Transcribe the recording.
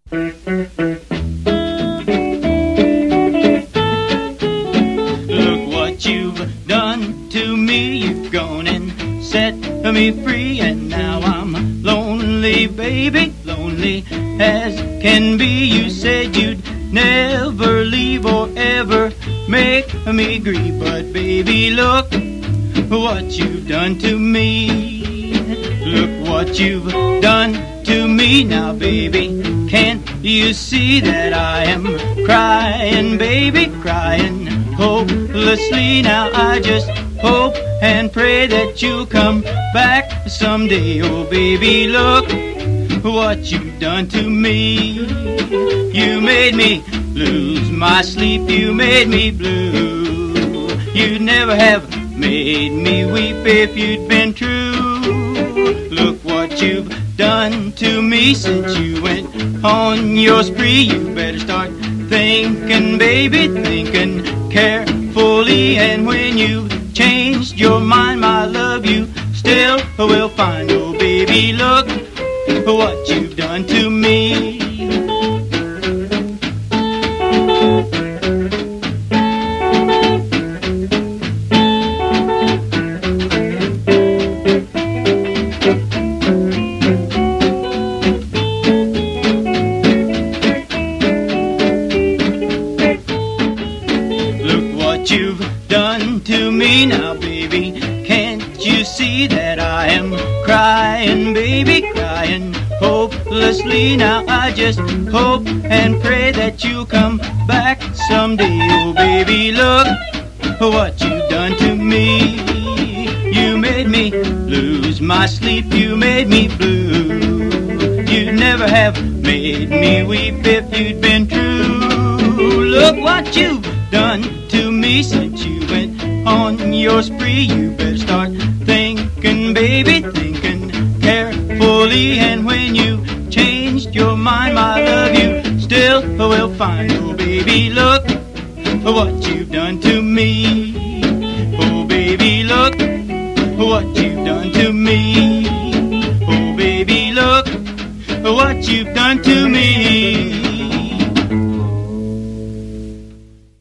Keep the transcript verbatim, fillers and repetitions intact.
Look what you've done to me. You've gone and set me free, and now I'm lonely, baby, lonely as can be. You said you'd never leave or ever make me grieve, but baby, look what you've done to me. Look what you've done to me now, baby. Can't you see that I am crying, baby, crying hopelessly? Now I just hope and pray that you'll come back someday. Oh, baby, look what you've done to me. You made me lose my sleep. You made me blue. You'd never have made me weep if you'd been true. Look what you've done to me since you went on your spree. You better start thinking, baby, thinking carefully. And when you've changed your mind, my love, you still will find. Oh, baby, look what you've done to me. You've done to me now, baby. Can't you see that I am crying, baby, crying hopelessly? Now I just hope and pray that you'll come back someday. Oh, baby, look what you've done to me. You made me lose my sleep. You made me blue. You'd never have made me weep if you'd been true. Look what you've done to me since you went on your spree. You better start thinking, baby, thinking carefully. And when you changed your mind, my love, you still will find. Oh, baby, look what you've done to me. Oh, baby, look what you've done to me. Oh, baby, look what you've done to me.